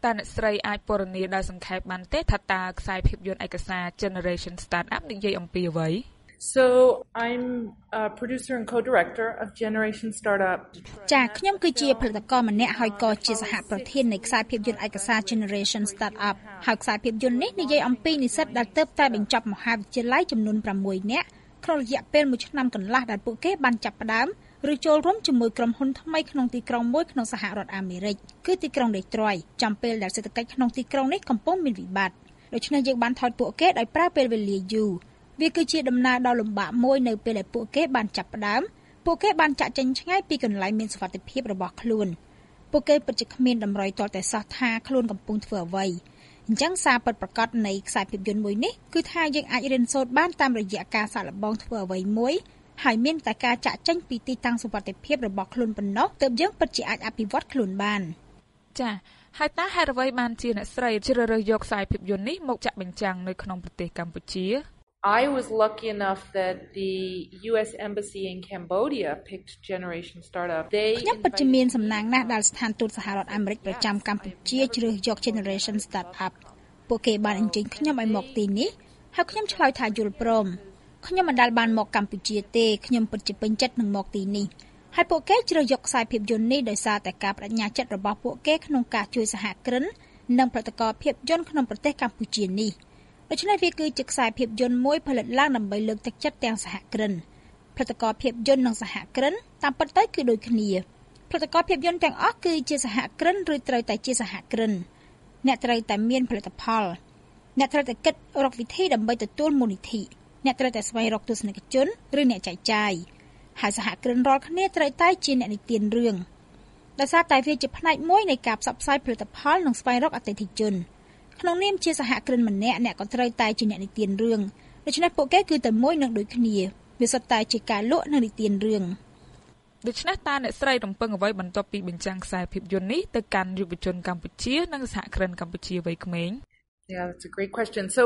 តាអ្នកស្រីអាចពណ៌នាដោយសង្ខេបបានទេថាតើខ្សែភាពយន្តឯកសារ Generation Startup និយាយអំពីអ្វី So I'm a producer and co-director of Generation Startup. ចាខ្ញុំគឺជាផលិតករម្នាក់ហើយក៏ជាសហប្រធាននៃខ្សែភាពយន្តឯកសារ Generation Startup ហើយខ្សែភាពយន្តនេះនិយាយអំពីនិស្សិតដែលទើបតែបញ្ចប់មហាវិទ្យាល័យចំនួន6នាក់ក្នុងរយៈពេល1ឆ្នាំកន្លះដែលពួកគេបានចាប់ផ្ដើមឬចូលរួមជាមួយក្រុមហ៊ុនថ្មីក្នុងទីក្រុងមួយក្នុងសហរដ្ឋអាមេរិកគឺទីក្រុងដេត្រុយចំពេលដែលសេដ្ឋកិច្ចក្នុងទីក្រុងនេះកំពុងមានវិបត្តិដូច្នេះយើងបានថតពួកគេដោយប្រើពេលវេលាយូរវាគឺជាដំណើរដ៏លំបាកមួយនៅពេលដែលពួកគេបានចាប់ផ្ដើមពួកគេបានចាក់ចេញឆ្ងាយពីកន្លែងមានសុវត្ថិភាពរបស់ខ្លួនពួកគេពិតជាគ្មានតម្រុយទាល់តែសោះថាខ្លួនកំពុងធ្វើអ្វីអញ្ចឹងសារពិតប្រាកដនៃខ្សែភាពយន្តមួយនេះគឺថាយើងអាចរៀនសូត្របានតាមរយៈការសាកល្បងធ្វើអ្វីមួយហើយមានតែការចាក់ចេញពីទីតាំងសុវត្ថិភាពរបស់ខ្លួនប៉ុណ្ណោះទើបយើងពិតជាអាចអភិវឌ្ឍខ្លួនបានចា៎ហើយតើហេតុអ្វីបានជាអ្នកស្រីជ្រើសរើសយកខ្សែភាពយន្តនេះមកចាក់បញ្ចាំងនៅក្នុងប្រទេសកម្ពុជា I was lucky enough that the US Embassy in Cambodia picked Generation Startup. ខ្ញុំពិតជាមានសំណាងណាស់ដែលស្ថានទូតសហរដ្ឋអាមេរិកប្រចាំកម្ពុជាជ្រើសយក Generation Startup ពួកគេបានអញ្ជើញខ្ញុំឲ្យមកទីនេះហើយខ្ញុំឆ្លើយថាយល់ព្រមខ្ញុំមិនដែលបានមកកម្ពុជាទេខ្ញុំពិតជាពេញចិត្តនឹងមកទីនេះហើយពួកគេជ្រើសយកខ្សែភាពយន្តនេះដោយសារតែការបដិញ្ញាចិត្តរបស់ពួកគេក្នុងការជួយសហគ្រិននិងផលិតករភាពយន្តក្នុងប្រទេសកម្ពុជានេះដូច្នេះវាគឺជាខ្សែភាពយន្តមួយផលិតឡើងដើម្បីលើកទឹកចិត្តទាំងសហគ្រិនផលិតករភាពយន្តនិងសហគ្រិនតាមពិតទៅគឺដូចគ្នាផលិតករភាពយន្តទាំងអស់គឺជាសហគ្រិនឬត្រូវតែជាសហគ្រិនអ្នកត្រូវតែមានផលិតផលអ្នកត្រូវតែគិតរកវិធីដើម្បីទទួលមូលនិធិអ្នកត្រូវតែស្វែងរកទស្សនិកជនឬអ្នកចែកចាយហើយសហគ្រិនរាល់គ្នាត្រូវតែជាអ្នកនិទានរឿងដោយសារតែវាជាផ្នែកមួយនៃការផ្សព្វផ្សាយផលិតផលនិងស្វែងរកអតិថិជនក្នុងនាមជាសហគ្រិនម្នាក់អ្នកក៏ត្រូវតែជាអ្នកនិទានរឿងដូច្នេះពួកគេគឺតែមួយនឹងដូចគ្នាវាសុទ្ធតែជាការលក់និងនិទានរឿងដូច្នេះតើអ្នកស្រីរំពឹងអ្វីបន្ទាប់ពីបញ្ចាំងខ្សែភាពយន្តនេះទៅកាន់យុវជនកម្ពុជានិងសហគ្រិនកម្ពុជាវ័យក្មេង Yeah, that's a great question. So,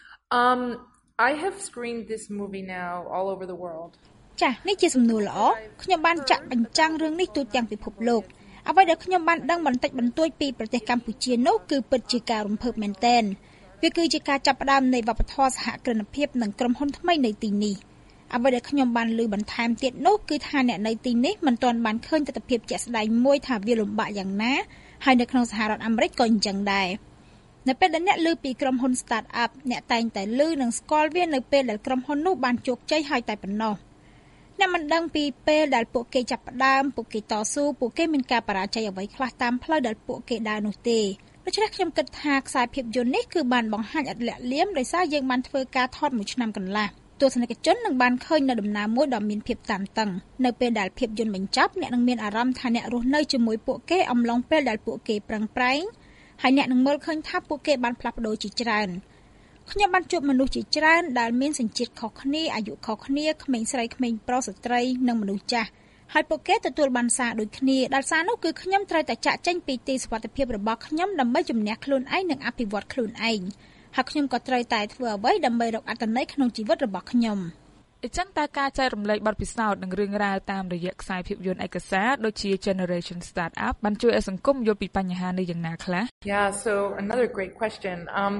I have screened this movie now all over the world. ចា៎នេះជាសំណួរល្អខ្ញុំបានចាក់បញ្ចាំងរឿងនេះទូទាំងពិភពលោកអ្វីដែលខ្ញុំបានដឹងបន្តិចបន្តួចពីប្រទេសកម្ពុជានោះគឺពិតជាការរំភើបមែនទែនវាគឺជាការចាប់ផ្ដើមនៃវប្បធម៌សហគ្រិនភាពនិងក្រុមហ៊ុនថ្មីនៅទីនេះអ្វីដែលខ្ញុំបានឮបន្ថែមទៀតនោះគឺថាអ្នកនៅទីនេះមិនទាន់បានឃើញទស្សនវិជ្ជាជាក់ស្ដែងមួយថាវាលំបាកយ៉ាងណាហើយនៅក្នុងសហរដ្ឋអាមេរិកក៏អញ្ចឹងដែរនៅពេលដែលអ្នកឮពីក្រុមហ៊ុន Start up អ្នកតែងតែឮនិងស្គាល់វានៅពេលដែលក្រុមហ៊ុននោះបានជោគជ័យហើយតែប៉ុណ្ណោះអ្នកមិនដឹងពីពេលដែលពួកគេចាប់ផ្ដើមពួកគេតស៊ូពួកគេមានការបរាជ័យអ្វីខ្លះតាមផ្លូវដែលពួកគេដើរនោះទេដូច្នេះខ្ញុំគិតថាខ្សែភាពយន្តនេះគឺបានបង្ហាញឥតលាក់លៀមដោយសារយើងបានធ្វើការថត1ឆ្នាំកន្លះទស្សនិកជននឹងបានឃើញនៅដំណើរមួយដ៏មានភាពតានតឹងនៅពេលដែលភាពយន្តបញ្ចប់អ្នកនឹងមានអារម្មណ៍ថាអ្នករស់នៅជាមួយពួកគេអំឡុងពេលដែលពួកគេប្រឹងប្រែងហើយអ្នកនឹងមើលឃើញថាពួកគេបានផ្លាស់ប្ដូរជាច្រើនខ្ញុំបានជួបមនុស្សជាច្រើនដែលមានសញ្ជាតិខុសគ្នាអាយុខុសគ្នាក្មេងស្រីក្មេងប្រុសស្ត្រីនិងមនុស្សចាស់ហើយពួកគេទទួលបានសារដូចគ្នាដែលសារនោះគឺខ្ញុំត្រូវតែចាក់ចេញពីទីសុវត្ថិភាពរបស់ខ្ញុំដើម្បីជំនះខ្លួនឯងនិងអភិវឌ្ឍខ្លួនឯងហើយខ្ញុំក៏ត្រូវតែធ្វើអ្វីដើម្បីរកអត្ថន័យក្នុងជីវិតរបស់ខ្ញុំអញ្ចឹងតើការចែករំលែកបទពិសោធន៍និងរឿងរ៉ាវតាមរយៈខ្សែភាពយន្តឯកសារដូចជា Generation Startup បានជួយឲ្យសង្គមយល់ពីបញ្ហានេះយ៉ាងណាខ្លះ Yeah, so another great question.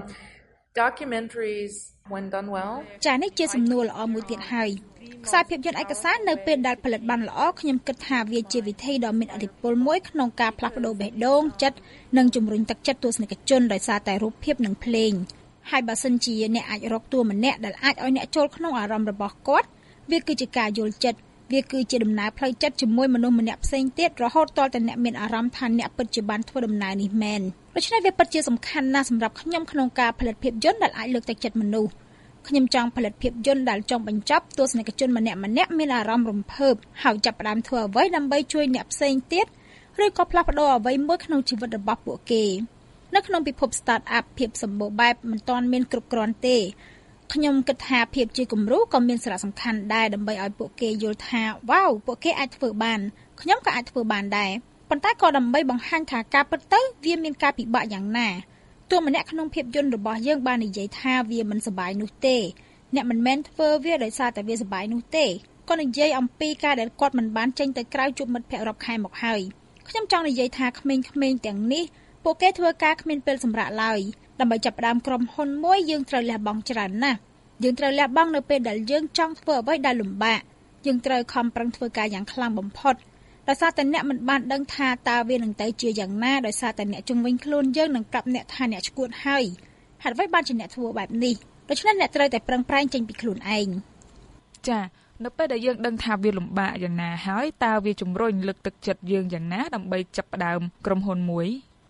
Documentaries when done well. ចា៎នេះជាសំណួរល្អមួយទៀតហើយខ្សែភាពយន្តឯកសារនៅពេលដែលផលិតបានល្អខ្ញុំគិតថាវាជាវិធីដ៏មានឥទ្ធិពលមួយក្នុងការផ្លាស់ប្ដូរបេះដូងចិត្តនិងជំរុញទឹកចិត្តទស្សនិកជនដោយសារតែរូបភាពនិងភ្លេងហើយបើសិនជាអ្នកអាចរកតួម្នាក់ដែលអាចឲ្យអ្នកចូលក្នុងអារម្មណ៍របស់គាត់វាគឺជាការយល់ចិត្តវាគឺជាដំណើរផ្លូវចិត្តជាមួយមនុស្សម្នាក់ផ្សេងទៀតរហូតដល់តែអ្នកមានអារម្មណ៍ថាអ្នកពិតជាបានធ្វើដំណើរនេះមែនដូច្នេះវាពិតជាសំខាន់ណាស់សម្រាប់ខ្ញុំក្នុងការផលិតភាពយន្តដែលអាចលើកទឹកចិត្តមនុស្សខ្ញុំចង់ផលិតភាពយន្តដែលចង់បញ្ចប់ទស្សនិកជនម្នាក់មានអារម្មណ៍រំភើបហើយចាប់ផ្ដើមធ្វើអ្វីដើម្បីជួយអ្នកផ្សេងទៀតឬក៏ផ្លាស់ប្ដូរអ្វីមួយក្នុងជីវិតរបស់ពួកគេនៅក្នុងពិភព Start up ភាពសម្បូរបែបមិនទាន់មានគ្រប់គ្រាន់ទេខ្ញុំគិតថាភាពជាគំរូក៏មានសារៈសំខាន់ដែរដើម្បីឲ្យពួកគេយល់ថាវ៉ាវពួកគេអាចធ្វើបានខ្ញុំក៏អាចធ្វើបានដែរប៉ុន្តែក៏ដើម្បីបង្ហាញថាការពិតទៅវាមានការពិបាកយ៉ាងណាតួម្នាក់ក្នុងភាពយន្តរបស់យើងបាននិយាយថាវាមិនសប្បាយនោះទេអ្នកមិនមែនធ្វើវាដោយសារតែវាសប្បាយនោះទេគាត់និយាយអំពីការដែលគាត់មិនបានចេញទៅក្រៅជួបមិត្តភ័ក្តិរាប់ខែមកហើយខ្ញុំចង់និយាយថាក្មេងៗទាំងនេះពួកគេធ្វើការគ្មានពេលសម្រាកឡើយដើម្បីចាប់ផ្ដើមក្រុមហ៊ុនមួយយើងត្រូវលះបង់ច្រើនណាស់យើងត្រូវលះបង់នៅពេលដែលយើងចង់ធ្វើអ្វីដែលលំបាកយើងត្រូវខំប្រឹងធ្វើការយ៉ាងខ្លាំងបំផុតដោយសារតែអ្នកមិនបានដឹងថាតើវានឹងទៅជាយ៉ាងណាដោយសារតែអ្នកជុំវិញខ្លួនយើងនឹងប្រាប់អ្នកថាអ្នកឈួតហើយហេតុអ្វីបានជាអ្នកធ្វើបែបនេះដូច្នេះអ្នកត្រូវតែប្រឹងប្រែងចេញពីខ្លួនឯងចានៅពេលដែលយើងដឹងថាវាលំបាកយ៉ាងណាហើយតើវាជំរុញលើកទឹកចិត្តយើងយ៉ាងណាដើម្បីចាប់ផ្ដើមក្រុមហ៊ុនមួយ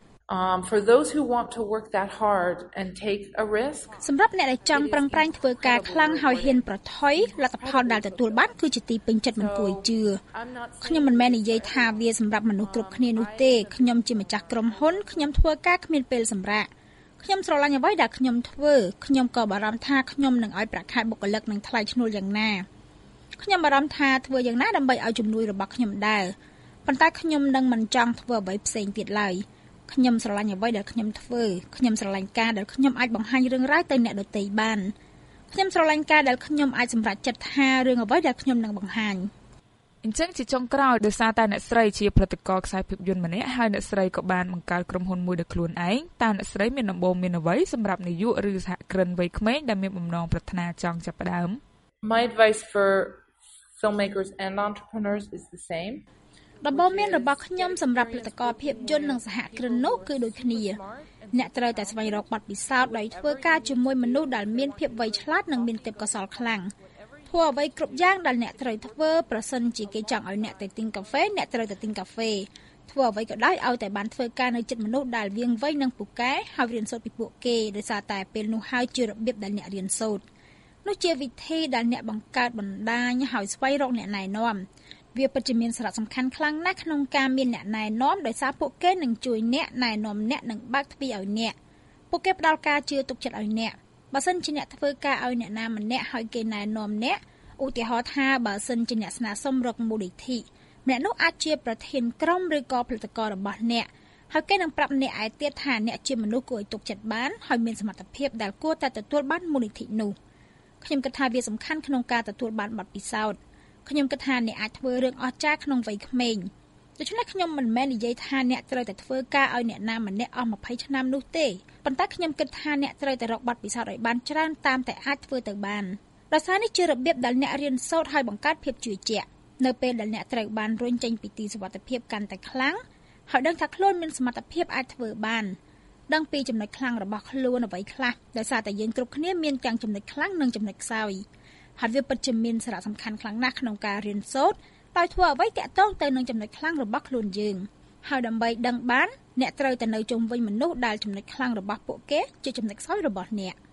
For those who want to work that hard and take a risk សម្រាប់អ្នកដែលចង់ប្រឹងប្រែងធ្វើការខ្លាំងហើយហ៊ានប្រថុយលទ្ធផលដែលទទួលបានគឺជាទីពេញចិត្តមិនគួរជឿខ្ញុំមិនមែននិយាយថាវាសម្រាប់មនុស្សគ្រប់គ្នានោះទេខ្ញុំជាម្ចាស់ក្រុមហ៊ុនខ្ញុំធ្វើការគ្មានពេលសម្រាកខ្ញុំស្រឡាញ់អ្វីដែលខ្ញុំធ្វើខ្ញុំក៏បារម្ភថាខ្ញុំនឹងឲ្យប្រាក់ខែបុគ្គលិកនឹងថ្លៃឈ្នួលយ៉ាងណាខ្ញុំបារម្ភថាធ្វើយ៉ាងណាដើម្បីឲ្យជំនួយរបស់ខ្ញុំដែរប៉ុន្តែខ្ញុំនឹងមិនចង់ធ្វើអ្វីផ្សេងទៀតឡើយខ្ញុំស្រឡាញ់អ្វីដែលខ្ញុំធ្វើខ្ញុំស្រឡាញ់ការដែលខ្ញុំអាចបង្ហាញរឿងរ៉ាវទៅអ្នកដទៃបានខ្ញុំស្រឡាញ់ការដែលខ្ញុំអាចសម្រេចចិត្តថារឿងអ្វីដែលខ្ញុំនឹងបង្ហាញអញ្ចឹងជាចុងក្រោយដោយសារតែអ្នកស្រីជាផលិតករខ្សែភាពយន្តម្នាក់ហើយអ្នកស្រីក៏បានបង្កើតក្រុមហ៊ុនមួយដោយខ្លួនឯងតើអ្នកស្រីមានដំបូងមានអ្វីសម្រាប់នាយកឬសហគ្រិនវ័យក្មេងដែលមានបំណងប្រាថ្នាចង់ចាប់ផ្ដើម My advice for filmmakers and entrepreneurs is the same ដំបូន្មានរបស់ខ្ញុំសម្រាប់ផលិតករភាពយន្តនិងសហគ្រិននោះគឺដូចគ្នាអ្នកត្រូវតែស្វែងរកបទពិសោធន៍ដោយធ្វើការជាមួយមនុស្សដែលមានភាពវៃឆ្លាតនិងមានទេពកោសល្យខ្លាំងធ្វើអ្វីគ្រប់យ៉ាងដែលអ្នកត្រូវធ្វើប្រសិនជាគេចង់ឲ្យអ្នកទៅទិញកាហ្វេអ្នកត្រូវទៅទិញកាហ្វេធ្វើអ្វីក៏ដោយឲ្យតែបានធ្វើការនៅជិតមនុស្សដែលវាងវៃនិងពូកែហើយរៀនសូត្រពីពួកគេដោយសារតែពេលនោះហើយជារបៀបដែលអ្នករៀនសូត្រនោះជាវិធីដែលអ្នកបង្កើតបណ្ដាញហើយស្វែងរកអ្នកណែនាំវាពិតជាមានសារៈសំខាន់ខ្លាំងណាស់ក្នុងការមានអ្នកណែនាំដោយសារពួកគេនឹងជួយអ្នកណែនាំអ្នកនិងបើកទ្វារឲ្យអ្នកពួកគេផ្ដល់ការជឿទុកចិត្តឲ្យអ្នកបើសិនជាអ្នកធ្វើការឲ្យអ្នកណាម្នាក់ហើយគេណែនាំអ្នកឧទាហរណ៍ថាបើសិនជាអ្នកស្នើសុំរកមូលនិធិអ្នកនោះអាចជាប្រធានក្រុមឬក៏ផលិតកររបស់អ្នកហើយគេនឹងប្រាប់អ្នកឯទៀតថាអ្នកជាមនុស្សគួរឲ្យទុកចិត្តបានហើយមានសមត្ថភាពដែលគួរតែទទួលបានមូលនិធិនោះខ្ញុំគិតថាវាសំខាន់ក្នុងការទទួលបានបទពិសោធន៍ខ្ញុំគិតថាអ្នកអាចធ្វើរឿងអស្ចារ្យក្នុងវ័យក្មេងដូច្នេះខ្ញុំមិនមែននិយាយថាអ្នកត្រូវតែធ្វើការឲ្យអ្នកណាម្នាក់អស់20ឆ្នាំនោះទេប៉ុន្តែខ្ញុំគិតថាអ្នកត្រូវតែរកបទពិសោធន៍ឲ្យបានច្រើនតាមតែអាចធ្វើទៅបានដោយសារនេះជារបៀបដែលអ្នករៀនសូត្រហើយបង្កើតភាពជឿជាក់នៅពេលដែលអ្នកត្រូវបានរុញចេញពីទីសុវត្ថិភាពកាន់តែខ្លាំងហើយដឹងថាខ្លួនមានសមត្ថភាពអាចធ្វើបានដឹងពីចំណុចខ្លាំងរបស់ខ្លួនអ្វីខ្លះដោយសារតែយើងគ្រប់គ្នាមានទាំងចំណុចខ្លាំងនិងចំណុចខ្សោយហើយវាពិតជាមានសារៈសំខាន់ខ្លាំងណាស់ក្នុងការរៀនសូត្រដោយធ្វើអ្វីទាក់ទងទៅនឹងចំណុចខ្លាំងរបស់ខ្លួនយើងហើយដើម្បីដឹងបានអ្នកត្រូវតែនៅជុំវិញមនុស្សដែលចំណុចខ្លាំងរបស់ពួកគេជាចំណុចខ្សោយរបស់អ្នក